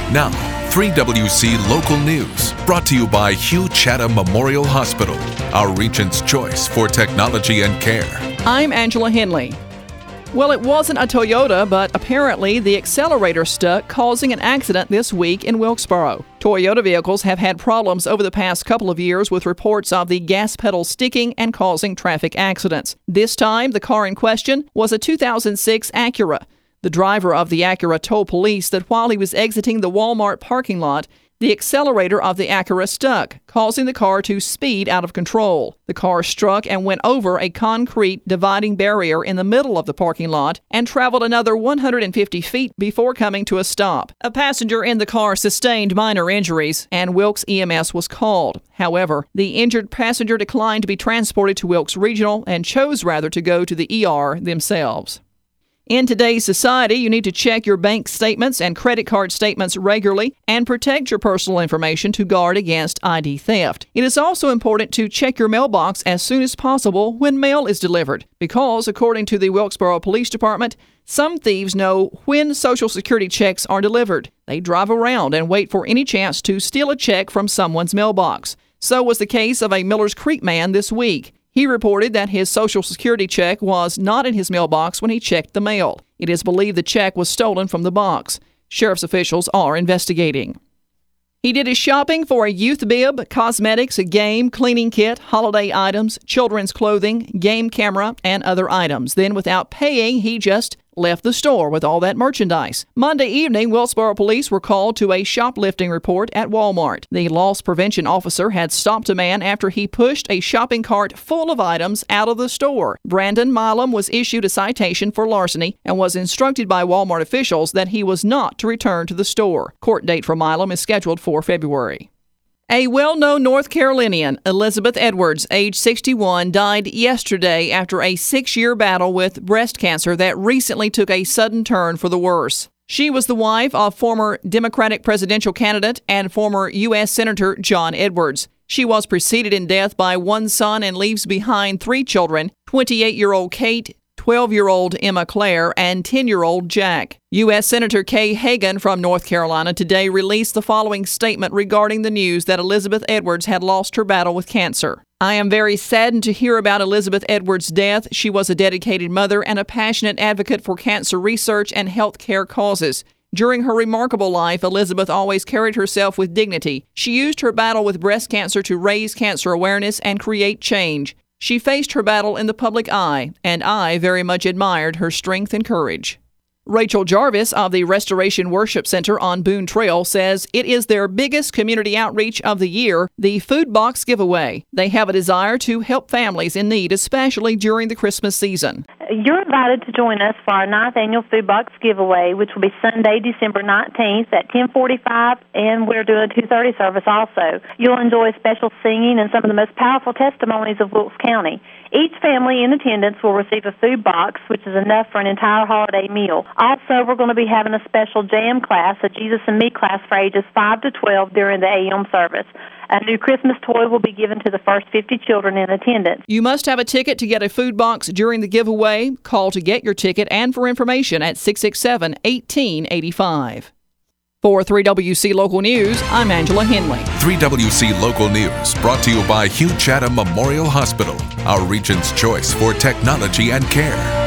Now, 3WC Local News, brought to you by Hugh Chatham Memorial Hospital, our region's choice for technology and care. I'm Angela Henley. Well, it wasn't a Toyota, but apparently the accelerator stuck, causing an accident this week in Wilkesboro. Toyota vehicles have had problems over the past couple of years with reports of the gas pedal sticking and causing traffic accidents. This time, the car in question was a 2006 Acura. The driver of the Acura told police that while he was exiting the Walmart parking lot, the accelerator of the Acura stuck, causing the car to speed out of control. The car struck and went over a concrete dividing barrier in the middle of the parking lot and traveled another 150 feet before coming to a stop. A passenger in the car sustained minor injuries, and Wilkes EMS was called. However, the injured passenger declined to be transported to Wilkes Regional and chose rather to go to the ER themselves. In today's society, you need to check your bank statements and credit card statements regularly and protect your personal information to guard against ID theft. It is also important to check your mailbox as soon as possible when mail is delivered, because, according to the Wilkesboro Police Department, some thieves know when Social Security checks are delivered. They drive around and wait for any chance to steal a check from someone's mailbox. So was the case of a Millers Creek man this week. He reported that his Social Security check was not in his mailbox when he checked the mail. It is believed the check was stolen from the box. Sheriff's officials are investigating. He did his shopping for a youth bib, cosmetics, a game, cleaning kit, holiday items, children's clothing, game camera, and other items. Then, without paying, he just left the store with all that merchandise. Monday evening, Wilkesboro police were called to a shoplifting report at Walmart. The loss prevention officer had stopped a man after he pushed a shopping cart full of items out of the store. Brandon Milam was issued a citation for larceny and was instructed by Walmart officials that he was not to return to the store. Court date for Milam is scheduled for February. A well-known North Carolinian, Elizabeth Edwards, age 61, died yesterday after a 6-year battle with breast cancer that recently took a sudden turn for the worse. She was the wife of former Democratic presidential candidate and former U.S. Senator John Edwards. She was preceded in death by one son and leaves behind 3 children, 28-year-old Kate, 12-year-old Emma Claire, and 10-year-old Jack. U.S. Senator Kay Hagan from North Carolina today released the following statement regarding the news that Elizabeth Edwards had lost her battle with cancer. I am very saddened to hear about Elizabeth Edwards' death. She was a dedicated mother and a passionate advocate for cancer research and health care causes. During her remarkable life, Elizabeth always carried herself with dignity. She used her battle with breast cancer to raise cancer awareness and create change. She faced her battle in the public eye, and I very much admired her strength and courage. Rachel Jarvis of the Restoration Worship Center on Boone Trail says it is their biggest community outreach of the year, the Food Box Giveaway. They have a desire to help families in need, especially during the Christmas season. You're invited to join us for our 9th annual Food Box Giveaway, which will be Sunday, December 19th at 10:45, and we're doing a 2:30 service also. You'll enjoy special singing and some of the most powerful testimonies of Wilkes County. Each family in attendance will receive a food box, which is enough for an entire holiday meal. Also, we're going to be having a special jam class, a Jesus and Me class for ages 5 to 12 during the AM service. A new Christmas toy will be given to the first 50 children in attendance. You must have a ticket to get a food box during the giveaway. Call to get your ticket and for information at 667-1885. For 3WC Local News, I'm Angela Henley. 3WC Local News, brought to you by Hugh Chatham Memorial Hospital, our region's choice for technology and care.